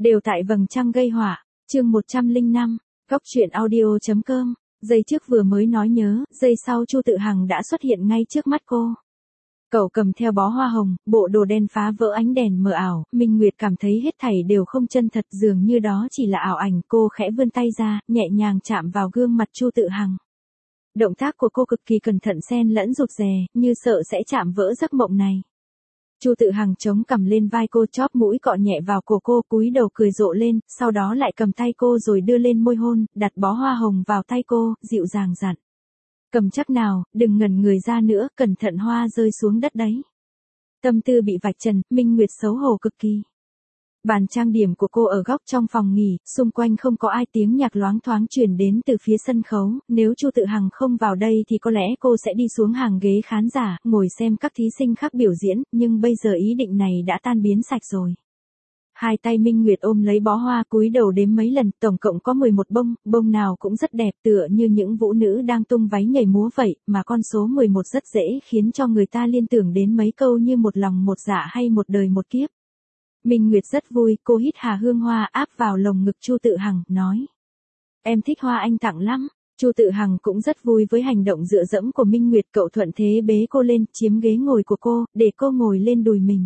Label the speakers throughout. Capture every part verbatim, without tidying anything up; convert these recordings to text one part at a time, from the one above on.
Speaker 1: Đều tại vầng trăng gây họa, chương một trăm lẻ năm, góc truyện audio chấm com. Giây trước vừa mới nói nhớ, giây sau Chu Tự Hằng đã xuất hiện ngay trước mắt cô. Cậu cầm theo bó hoa hồng, bộ đồ đen phá vỡ ánh đèn mờ ảo, Minh Nguyệt cảm thấy hết thảy đều không chân thật, dường như đó chỉ là ảo ảnh. Cô khẽ vươn tay ra, nhẹ nhàng chạm vào gương mặt Chu Tự Hằng. Động tác của cô cực kỳ cẩn thận xen lẫn rụt rè, như sợ sẽ chạm vỡ giấc mộng này. Chu Tự Hằng chống cằm lên vai cô, chóp mũi cọ nhẹ vào cổ cô, cúi đầu cười rộ lên, sau đó lại cầm tay cô rồi đưa lên môi hôn, đặt bó hoa hồng vào tay cô, dịu dàng dặn. Cầm chắc nào, đừng ngẩn người ra nữa, cẩn thận hoa rơi xuống đất đấy. Tâm tư bị vạch trần, Minh Nguyệt xấu hổ cực kỳ. Bàn trang điểm của cô ở góc trong phòng nghỉ, xung quanh không có ai, tiếng nhạc loáng thoáng truyền đến từ phía sân khấu, nếu Chu Tự Hằng không vào đây thì có lẽ cô sẽ đi xuống hàng ghế khán giả, ngồi xem các thí sinh khác biểu diễn, nhưng bây giờ ý định này đã tan biến sạch rồi. Hai tay Minh Nguyệt ôm lấy bó hoa, cúi đầu đếm mấy lần, tổng cộng có mười một bông, bông nào cũng rất đẹp, tựa như những vũ nữ đang tung váy nhảy múa vậy, mà con số mười một rất dễ khiến cho người ta liên tưởng đến mấy câu như một lòng một dạ hay một đời một kiếp. Minh Nguyệt rất vui, cô hít hà hương hoa áp vào lồng ngực Chu Tự Hằng, nói. Em thích hoa anh tặng lắm. Chu Tự Hằng cũng rất vui với hành động dựa dẫm của Minh Nguyệt, cậu thuận thế bế cô lên, chiếm ghế ngồi của cô, để cô ngồi lên đùi mình.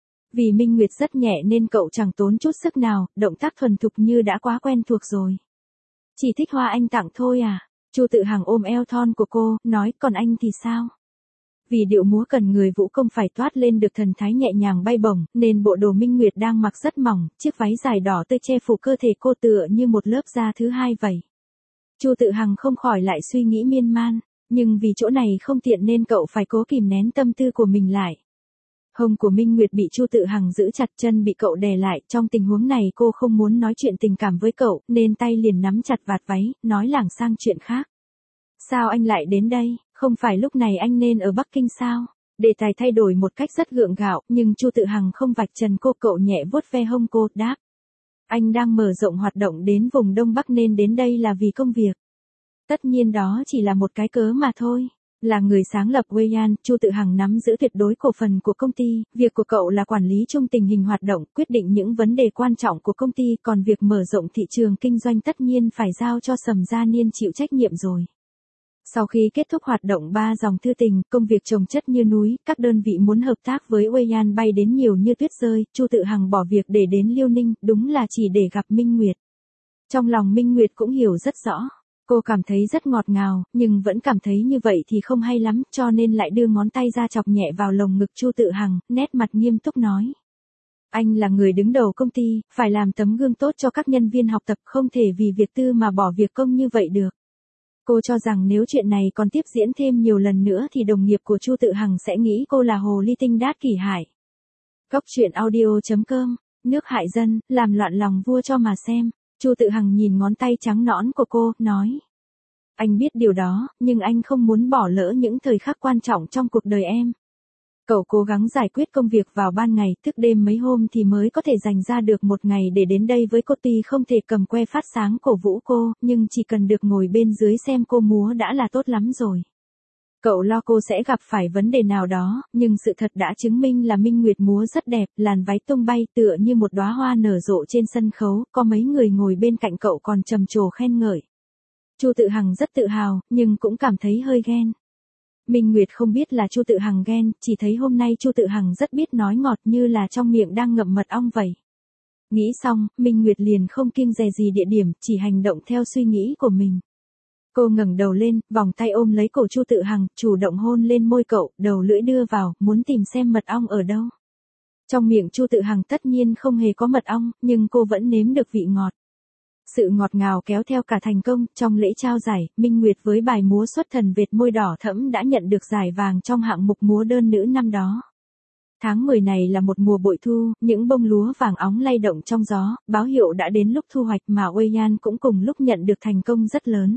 Speaker 1: Vì Minh Nguyệt rất nhẹ nên cậu chẳng tốn chút sức nào, động tác thuần thục như đã quá quen thuộc rồi. Chỉ thích hoa anh tặng thôi à? Chu Tự Hằng ôm eo thon của cô, nói, còn anh thì sao? Vì điệu múa cần người vũ công phải toát lên được thần thái nhẹ nhàng bay bổng, nên bộ đồ Minh Nguyệt đang mặc rất mỏng, chiếc váy dài đỏ tươi che phủ cơ thể cô tựa như một lớp da thứ hai vậy. Chu Tự Hằng không khỏi lại suy nghĩ miên man, nhưng vì chỗ này không tiện nên cậu phải cố kìm nén tâm tư của mình lại. Hông của Minh Nguyệt bị Chu Tự Hằng giữ chặt, chân bị cậu đè lại, trong tình huống này cô không muốn nói chuyện tình cảm với cậu, nên tay liền nắm chặt vạt váy, nói lảng sang chuyện khác. Sao anh lại đến đây? Không phải lúc này anh nên ở Bắc Kinh sao? Đề tài thay đổi một cách rất gượng gạo, nhưng Chu Tự Hằng không vạch trần cô, cậu nhẹ vuốt ve hông cô, đáp. Anh đang mở rộng hoạt động đến vùng Đông Bắc nên đến đây là vì công việc. Tất nhiên đó chỉ là một cái cớ mà thôi. Là người sáng lập Weian, Chu Tự Hằng nắm giữ tuyệt đối cổ phần của công ty, việc của cậu là quản lý chung tình hình hoạt động, quyết định những vấn đề quan trọng của công ty, còn việc mở rộng thị trường kinh doanh tất nhiên phải giao cho Sầm Gia Niên chịu trách nhiệm rồi. Sau khi kết thúc hoạt động ba dòng thư tình, công việc chồng chất như núi, các đơn vị muốn hợp tác với Weian bay đến nhiều như tuyết rơi, Chu Tự Hằng bỏ việc để đến Liêu Ninh, đúng là chỉ để gặp Minh Nguyệt. Trong lòng Minh Nguyệt cũng hiểu rất rõ. Cô cảm thấy rất ngọt ngào, nhưng vẫn cảm thấy như vậy thì không hay lắm, cho nên lại đưa ngón tay ra chọc nhẹ vào lồng ngực Chu Tự Hằng, nét mặt nghiêm túc nói. Anh là người đứng đầu công ty, phải làm tấm gương tốt cho các nhân viên học tập, không thể vì việc tư mà bỏ việc công như vậy được. Cô cho rằng nếu chuyện này còn tiếp diễn thêm nhiều lần nữa thì đồng nghiệp của Chu Tự Hằng sẽ nghĩ cô là hồ ly tinh đát kỷ hại. Góc truyện audio chấm com, nước hại dân, làm loạn lòng vua cho mà xem. Chu Tự Hằng nhìn ngón tay trắng nõn của cô, nói. Anh biết điều đó, nhưng anh không muốn bỏ lỡ những thời khắc quan trọng trong cuộc đời em. Cậu cố gắng giải quyết công việc vào ban ngày, thức đêm mấy hôm thì mới có thể dành ra được một ngày để đến đây với cô, tuy không thể cầm que phát sáng cổ vũ cô, nhưng chỉ cần được ngồi bên dưới xem cô múa đã là tốt lắm rồi. Cậu lo cô sẽ gặp phải vấn đề nào đó, nhưng sự thật đã chứng minh là Minh Nguyệt múa rất đẹp, làn váy tung bay tựa như một đóa hoa nở rộ trên sân khấu, có mấy người ngồi bên cạnh cậu còn trầm trồ khen ngợi. Chu Tự Hằng rất tự hào, nhưng cũng cảm thấy hơi ghen. Minh Nguyệt không biết là Chu Tự Hằng ghen, chỉ thấy hôm nay Chu Tự Hằng rất biết nói ngọt, như là trong miệng đang ngậm mật ong vậy. Nghĩ xong, Minh Nguyệt liền không kiêng dè gì địa điểm, chỉ hành động theo suy nghĩ của mình. Cô ngẩng đầu lên, vòng tay ôm lấy cổ Chu Tự Hằng, chủ động hôn lên môi cậu, đầu lưỡi đưa vào, muốn tìm xem mật ong ở đâu. Trong miệng Chu Tự Hằng tất nhiên không hề có mật ong, nhưng cô vẫn nếm được vị ngọt. Sự ngọt ngào kéo theo cả thành công, trong lễ trao giải, Minh Nguyệt với bài múa xuất thần vệt môi đỏ thẫm đã nhận được giải vàng trong hạng mục múa đơn nữ năm đó. Tháng mười này là một mùa bội thu, những bông lúa vàng óng lay động trong gió, báo hiệu đã đến lúc thu hoạch, mà Weian cũng cùng lúc nhận được thành công rất lớn.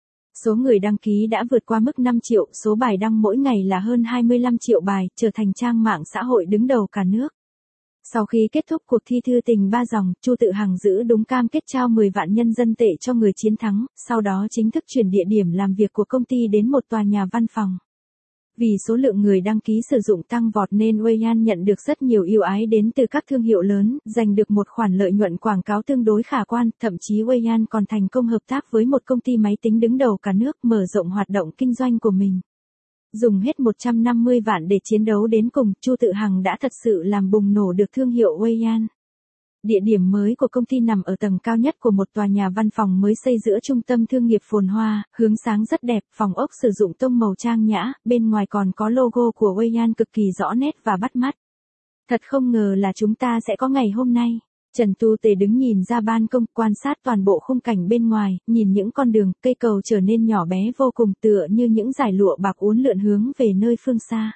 Speaker 1: Số người đăng ký đã vượt qua mức năm triệu, số bài đăng mỗi ngày là hơn hai mươi lăm triệu bài, trở thành trang mạng xã hội đứng đầu cả nước. Sau khi kết thúc cuộc thi thư tình ba dòng, Chu Tự Hằng giữ đúng cam kết trao mười vạn nhân dân tệ cho người chiến thắng, sau đó chính thức chuyển địa điểm làm việc của công ty đến một tòa nhà văn phòng. Vì số lượng người đăng ký sử dụng tăng vọt nên Weian nhận được rất nhiều ưu ái đến từ các thương hiệu lớn, giành được một khoản lợi nhuận quảng cáo tương đối khả quan, thậm chí Weian còn thành công hợp tác với một công ty máy tính đứng đầu cả nước mở rộng hoạt động kinh doanh của mình. Dùng hết một trăm năm mươi vạn để chiến đấu đến cùng, Chu Tự Hằng đã thật sự làm bùng nổ được thương hiệu Weian. Địa điểm mới của công ty nằm ở tầng cao nhất của một tòa nhà văn phòng mới xây giữa trung tâm thương nghiệp phồn hoa, hướng sáng rất đẹp, phòng ốc sử dụng tông màu trang nhã, bên ngoài còn có logo của Weian cực kỳ rõ nét và bắt mắt. Thật không ngờ là chúng ta sẽ có ngày hôm nay. Trần Tu Tề đứng nhìn ra ban công, quan sát toàn bộ khung cảnh bên ngoài, nhìn những con đường, cây cầu trở nên nhỏ bé vô cùng tựa như những dải lụa bạc uốn lượn hướng về nơi phương xa.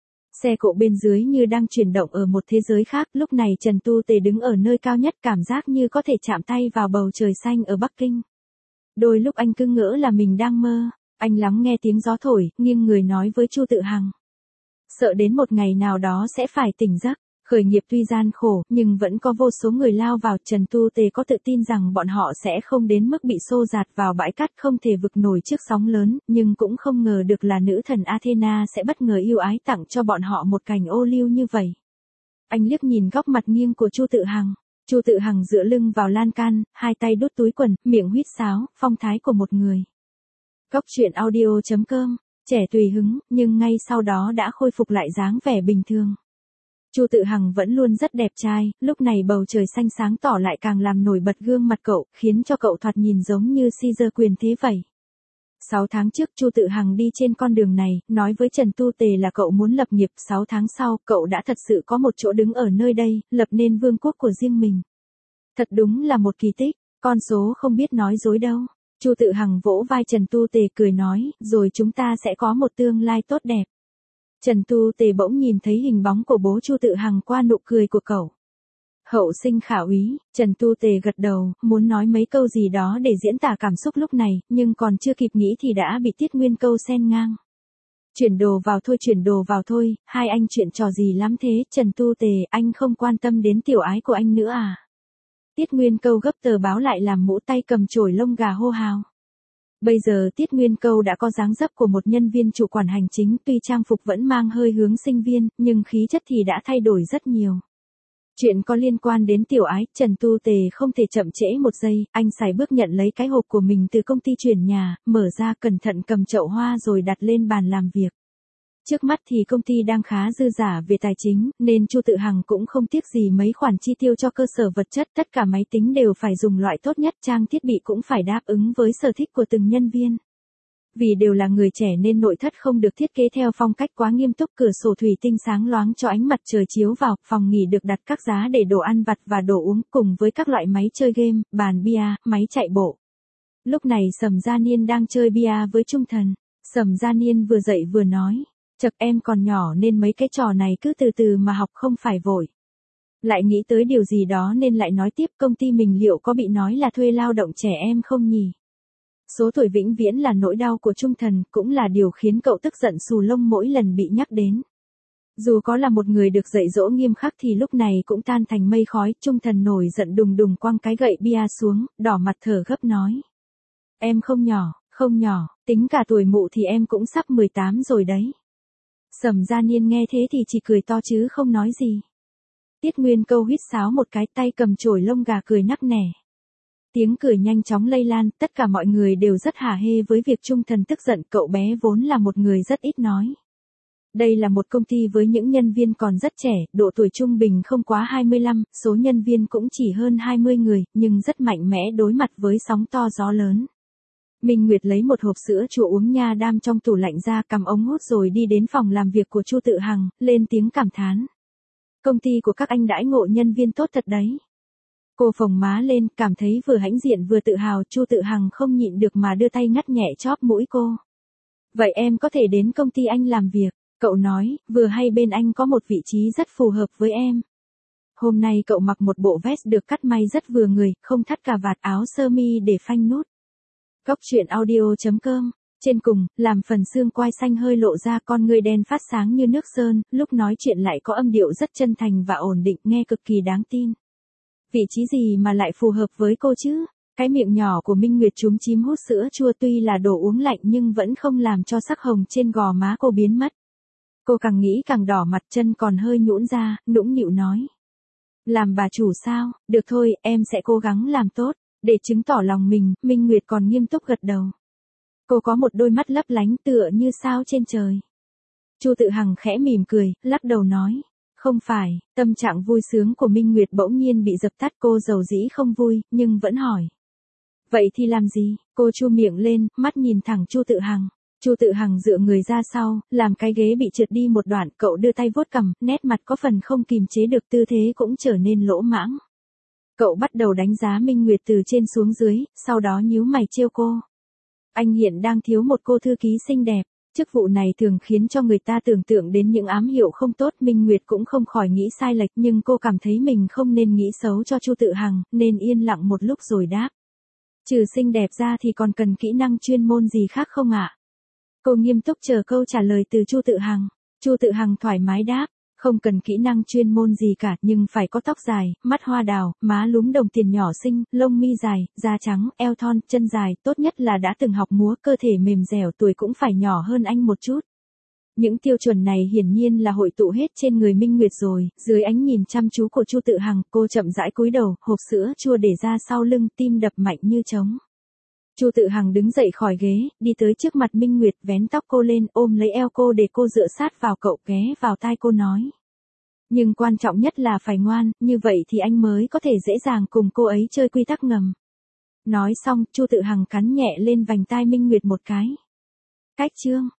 Speaker 1: Xe cộ bên dưới như đang chuyển động ở một thế giới khác, lúc này Trần Tu Tề đứng ở nơi cao nhất cảm giác như có thể chạm tay vào bầu trời xanh ở Bắc Kinh. Đôi lúc anh cứ ngỡ là mình đang mơ, anh lắng nghe tiếng gió thổi, nghiêng người nói với Chu Tự Hằng. Sợ đến một ngày nào đó sẽ phải tỉnh giấc. Khởi nghiệp tuy gian khổ, nhưng vẫn có vô số người lao vào. Trần Tu Tề có tự tin rằng bọn họ sẽ không đến mức bị xô dạt vào bãi cát không thể vực nổi trước sóng lớn, nhưng cũng không ngờ được là nữ thần Athena sẽ bất ngờ ưu ái tặng cho bọn họ một cành ô liu như vậy. Anh liếc nhìn góc mặt nghiêng của Chu Tự Hằng. Chu Tự Hằng dựa lưng vào lan can, hai tay đút túi quần, miệng huýt sáo, phong thái của một người. Góc truyện audio chấm com, trẻ tùy hứng, nhưng ngay sau đó đã khôi phục lại dáng vẻ bình thường. Chu Tự Hằng vẫn luôn rất đẹp trai, lúc này bầu trời xanh sáng tỏ lại càng làm nổi bật gương mặt cậu, khiến cho cậu thoạt nhìn giống như Caesar quyền thế vậy. Sáu tháng trước Chu Tự Hằng đi trên con đường này, nói với Trần Tu Tề là cậu muốn lập nghiệp. Sáu tháng sau, cậu đã thật sự có một chỗ đứng ở nơi đây, lập nên vương quốc của riêng mình. Thật đúng là một kỳ tích, con số không biết nói dối đâu. Chu Tự Hằng vỗ vai Trần Tu Tề cười nói, rồi chúng ta sẽ có một tương lai tốt đẹp. Trần Tu Tề bỗng nhìn thấy hình bóng của bố Chu Tự Hằng qua nụ cười của cậu. Hậu sinh khả úy, Trần Tu Tề gật đầu, muốn nói mấy câu gì đó để diễn tả cảm xúc lúc này, nhưng còn chưa kịp nghĩ thì đã bị Tiết Nguyên Câu xen ngang. Chuyển đồ vào thôi, chuyển đồ vào thôi, hai anh chuyện trò gì lắm thế, Trần Tu Tề, anh không quan tâm đến tiểu ái của anh nữa à? Tiết Nguyên Câu gấp tờ báo lại làm mũ tay cầm chổi lông gà hô hào. Bây giờ Tiết Nguyên Câu đã có dáng dấp của một nhân viên chủ quản hành chính, tuy trang phục vẫn mang hơi hướng sinh viên, nhưng khí chất thì đã thay đổi rất nhiều. Chuyện có liên quan đến tiểu ái, Trần Tu Tề không thể chậm trễ một giây, anh sải bước nhận lấy cái hộp của mình từ công ty chuyển nhà, mở ra cẩn thận cầm chậu hoa rồi đặt lên bàn làm việc. Trước mắt thì công ty đang khá dư giả về tài chính, nên Chu Tự Hằng cũng không tiếc gì mấy khoản chi tiêu cho cơ sở vật chất, tất cả máy tính đều phải dùng loại tốt nhất, trang thiết bị cũng phải đáp ứng với sở thích của từng nhân viên. Vì đều là người trẻ nên nội thất không được thiết kế theo phong cách quá nghiêm túc, cửa sổ thủy tinh sáng loáng cho ánh mặt trời chiếu vào, phòng nghỉ được đặt các giá để đồ ăn vặt và đồ uống cùng với các loại máy chơi game, bàn bia, máy chạy bộ. Lúc này Sầm Gia Niên đang chơi bia với Trung Thần. Sầm Gia Niên vừa dậy vừa nói. Chật, em còn nhỏ nên mấy cái trò này cứ từ từ mà học, không phải vội. Lại nghĩ tới điều gì đó nên lại nói tiếp, công ty mình liệu có bị nói là thuê lao động trẻ em không nhỉ? Số tuổi vĩnh viễn là nỗi đau của Trung Thần, cũng là điều khiến cậu tức giận xù lông mỗi lần bị nhắc đến. Dù có là một người được dạy dỗ nghiêm khắc thì lúc này cũng tan thành mây khói. Trung Thần nổi giận đùng đùng quăng cái gậy bia xuống, đỏ mặt thở gấp nói. Em không nhỏ, không nhỏ, tính cả tuổi mụ thì em cũng sắp mười tám rồi đấy. Sầm Gia Niên nghe thế thì chỉ cười to chứ không nói gì. Tiết Nguyên Câu huýt sáo một cái, tay cầm chổi lông gà cười nắc nẻ. Tiếng cười nhanh chóng lây lan, tất cả mọi người đều rất hả hê với việc Trung Thần tức giận. Cậu bé vốn là một người rất ít nói. Đây là một công ty với những nhân viên còn rất trẻ, độ tuổi trung bình không quá hai mươi lăm, số nhân viên cũng chỉ hơn hai mươi người, nhưng rất mạnh mẽ đối mặt với sóng to gió lớn. Minh Nguyệt lấy một hộp sữa chua uống nha đam trong tủ lạnh ra, cầm ống hút rồi đi đến phòng làm việc của Chu Tự Hằng, lên tiếng cảm thán. Công ty của các anh đãi ngộ nhân viên tốt thật đấy. Cô phồng má lên, cảm thấy vừa hãnh diện vừa tự hào. Chu Tự Hằng không nhịn được mà đưa tay ngắt nhẹ chóp mũi cô. Vậy em có thể đến công ty anh làm việc, cậu nói, vừa hay bên anh có một vị trí rất phù hợp với em. Hôm nay cậu mặc một bộ vest được cắt may rất vừa người, không thắt cà vạt, áo sơ mi để phanh nút. Góc truyện audio chấm com. Trên cùng, làm phần xương quai xanh hơi lộ ra, con người đen phát sáng như nước sơn, lúc nói chuyện lại có âm điệu rất chân thành và ổn định, nghe cực kỳ đáng tin. Vị trí gì mà lại phù hợp với cô chứ? Cái miệng nhỏ của Minh Nguyệt chúm chím hút sữa chua, tuy là đồ uống lạnh nhưng vẫn không làm cho sắc hồng trên gò má cô biến mất. Cô càng nghĩ càng đỏ mặt, chân còn hơi nhũn ra, nũng nịu nói. Làm bà chủ sao, được thôi, em sẽ cố gắng làm tốt. Để chứng tỏ lòng mình, Minh Nguyệt còn nghiêm túc gật đầu. Cô có một đôi mắt lấp lánh tựa như sao trên trời. Chu Tự Hằng khẽ mỉm cười, lắc đầu nói. Không phải, tâm trạng vui sướng của Minh Nguyệt bỗng nhiên bị dập tắt, cô dầu dĩ không vui, nhưng vẫn hỏi. Vậy thì làm gì? Cô chu miệng lên, mắt nhìn thẳng Chu Tự Hằng. Chu Tự Hằng dựa người ra sau, làm cái ghế bị trượt đi một đoạn, cậu đưa tay vuốt cằm, nét mặt có phần không kìm chế được, tư thế cũng trở nên lỗ mãng. Cậu bắt đầu đánh giá Minh Nguyệt từ trên xuống dưới, sau đó nhíu mày trêu cô. Anh hiện đang thiếu một cô thư ký xinh đẹp. Chức vụ này thường khiến cho người ta tưởng tượng đến những ám hiệu không tốt. Minh Nguyệt cũng không khỏi nghĩ sai lệch, nhưng cô cảm thấy mình không nên nghĩ xấu cho Chu Tự Hằng, nên yên lặng một lúc rồi đáp. Trừ xinh đẹp ra thì còn cần kỹ năng chuyên môn gì khác không ạ? Cô nghiêm túc chờ câu trả lời từ Chu Tự Hằng. Chu Tự Hằng thoải mái đáp. Không cần kỹ năng chuyên môn gì cả, nhưng phải có tóc dài, mắt hoa đào, má lúm đồng tiền nhỏ xinh, lông mi dài, da trắng, eo thon, chân dài, tốt nhất là đã từng học múa, cơ thể mềm dẻo, tuổi cũng phải nhỏ hơn anh một chút. Những tiêu chuẩn này hiển nhiên là hội tụ hết trên người Minh Nguyệt rồi. Dưới ánh nhìn chăm chú của Chu Tự Hằng, cô chậm rãi cúi đầu, hộp sữa chua để ra sau lưng, tim đập mạnh như trống. Chu Tự Hằng đứng dậy khỏi ghế, đi tới trước mặt Minh Nguyệt, vén tóc cô lên, ôm lấy eo cô để cô dựa sát vào cậu, ghé vào tai cô nói. Nhưng quan trọng nhất là phải ngoan, như vậy thì anh mới có thể dễ dàng cùng cô ấy chơi quy tắc ngầm. Nói xong, Chu Tự Hằng cắn nhẹ lên vành tai Minh Nguyệt một cái. Cách chương